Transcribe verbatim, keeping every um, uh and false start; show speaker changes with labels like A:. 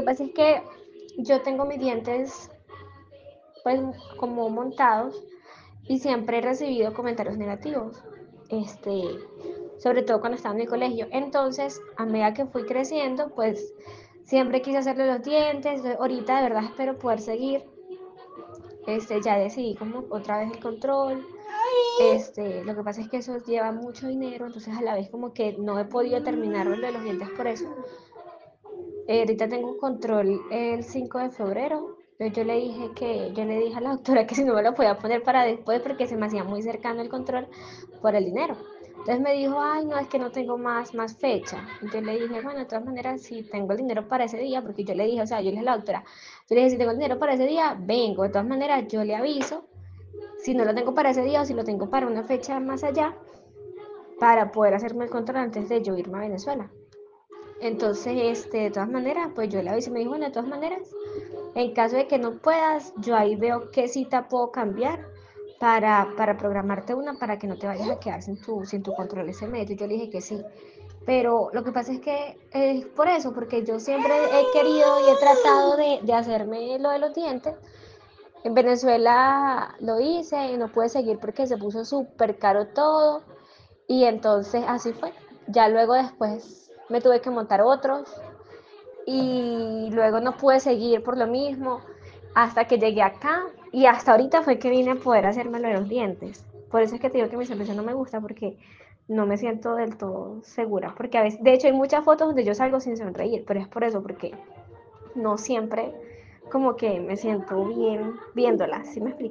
A: que pasa es que yo tengo mis dientes, pues, como montados y siempre he recibido comentarios negativos, este, sobre todo cuando estaba en el colegio. Entonces, a medida que fui creciendo, pues, siempre quise hacerle los dientes. Ahorita de verdad espero poder seguir. Este, ya decidí como otra vez el control. Este, lo que pasa es que eso lleva mucho dinero, entonces a la vez como que no he podido terminar lo de los dientes por eso. Eh, ahorita tengo control el cinco de febrero. Entonces yo le dije que, yo le dije a la doctora que si no me lo podía poner para después porque se me hacía muy cercano el control por el dinero. Entonces me dijo, ay, no, es que no tengo más, más fecha. Y yo le dije, bueno, de todas maneras, si tengo el dinero para ese día, porque yo le dije, o sea, yo le dije a la doctora, yo le dije, si tengo el dinero para ese día, vengo. De todas maneras, yo le aviso si no lo tengo para ese día o si lo tengo para una fecha más allá, para poder hacerme el control antes de yo irme a Venezuela. Entonces, este, de todas maneras, pues yo le avisé y me dijo, bueno, de todas maneras, en caso de que no puedas, yo ahí veo qué cita puedo cambiar para, para programarte una para que no te vayas a quedar sin tu, sin tu control ese mes. Yo le dije que sí. Pero lo que pasa es que es por eso, porque yo siempre he querido y he tratado de, de hacerme lo de los dientes. En Venezuela lo hice y no pude seguir porque se puso súper caro todo. Y entonces así fue. Ya luego después me tuve que montar otros y luego no pude seguir por lo mismo hasta que llegué acá y hasta ahorita fue que vine a poder hacérmelo de los dientes. Por eso es que te digo que mi sonrisa no me gusta porque no me siento del todo segura, porque a veces, de hecho hay muchas fotos donde yo salgo sin sonreír, pero es por eso, porque no siempre como que me siento bien viéndolas, ¿sí me explico?